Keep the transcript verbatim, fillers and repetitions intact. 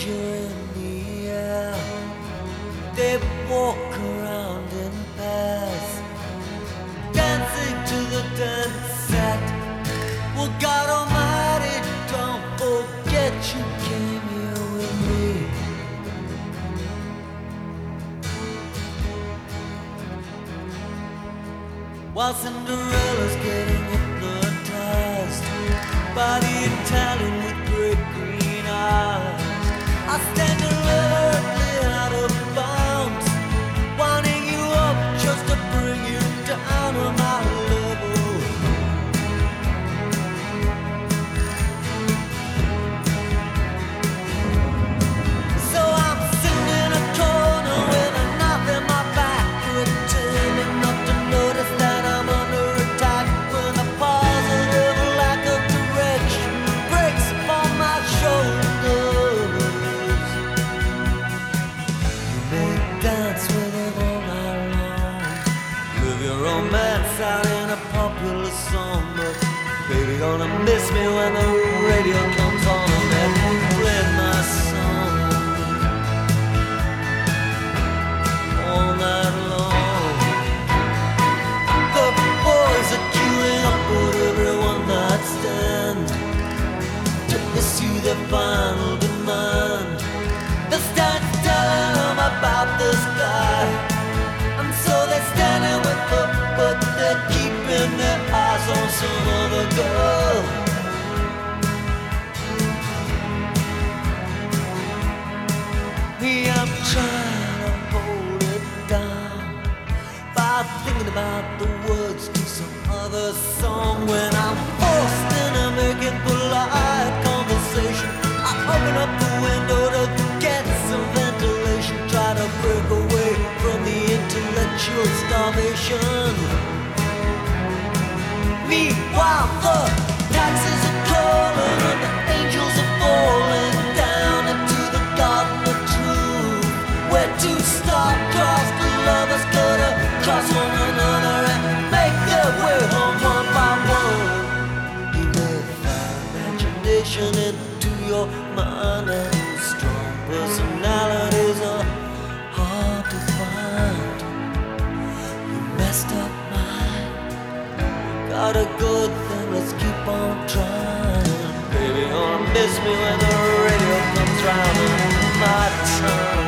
danger in the air. They walk around in pairs, dancing to the dance set. Well, God Almighty, don't forget you came here with me. While Cinderella's getting hypnotized by the Italian with great green eyes, I stand alertly out of bounds, winding you up just to bring you down on my level. So I'm sitting in a corner with a knife in my back, pretending not to notice that I'm under attack when a positive lack of direction breaks upon my shoulders. You may dance with it all night long, live your romance out in a popular song, but baby, gonna miss me when the radio comes on and they play my song all night long. The boys are queuing up with every one night stand to issue their final demand. They start telling them about this guy, and so they're standing with her, but they're keeping their eyes on some other girl. Me, I'm trying to hold it down by thinking about the words to some other song. When I'm forced into making polite conversation, I open up the window to get some ventilation, try to break away from the intellectual starvation. Meanwhile, the taxis are calling and the angels are falling down into the garden of truth, where two star-crossed lovers gotta cross one another and make their way home one by one. You may find imagination into your mind, and strong personalities are hard to find. You messed up mine, got a good thing, let's keep on trying. Baby, gonna miss me when the radio comes round in my time.